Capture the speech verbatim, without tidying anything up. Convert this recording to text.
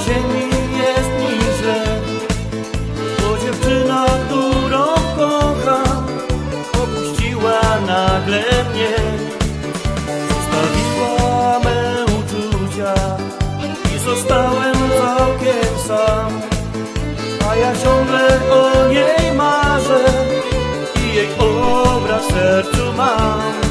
ziemi jest mi źle. To dziewczyna, którą kocham, opuściła nagle mnie. Zostawiła me uczucia i zostałem całkiem sam. A ja ciągle o niej marzę i jej obraz w sercu mam.